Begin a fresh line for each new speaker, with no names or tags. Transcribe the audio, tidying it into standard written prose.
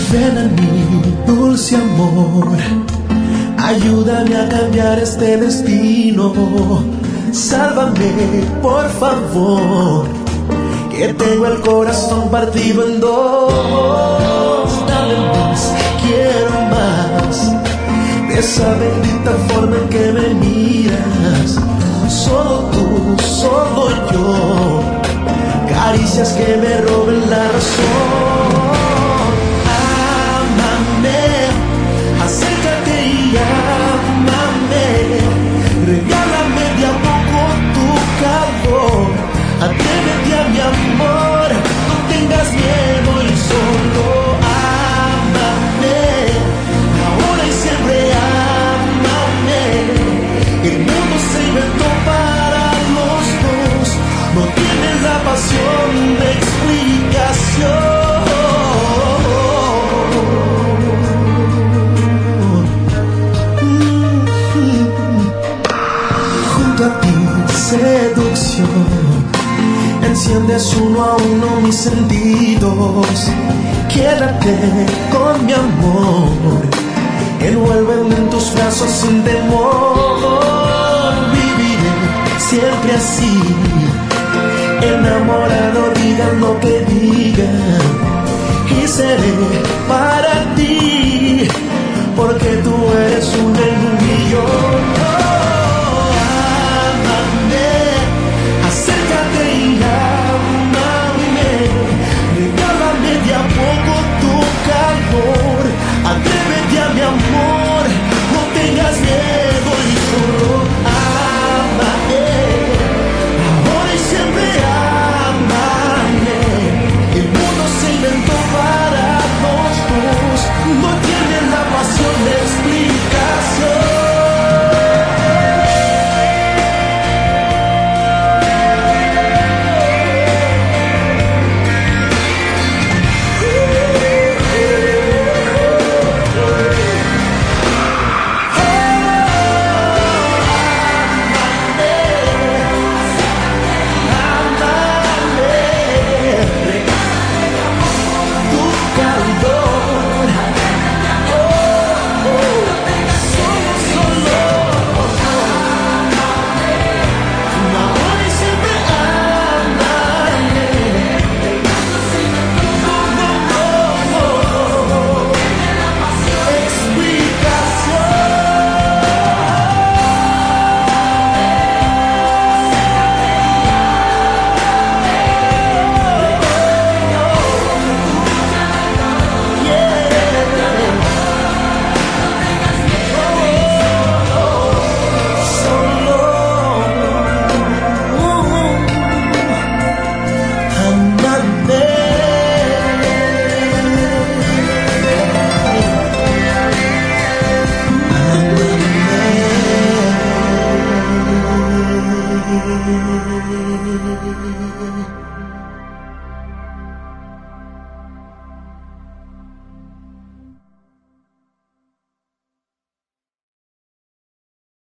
Ven a mí, dulce amor, ayúdame a cambiar este destino. Sálvame, por favor, que tengo el corazón partido en dos. Dame más, quiero más, de esa bendita forma en que me miras. Solo tú, solo yo, caricias que me roben la razón. Acércate y ámame, regálame de a poco tu calor, atrévete a mi amor, no tengas miedo y solo ámame, ahora y siempre ámame. El mundo se inventó para los dos, no tienes la pasión de explicación. Seducción, enciendes uno a uno mis sentidos. Quédate con mi amor, envuélveme en tus brazos sin temor. Viviré siempre así, enamorado, digan lo que digan, y seré para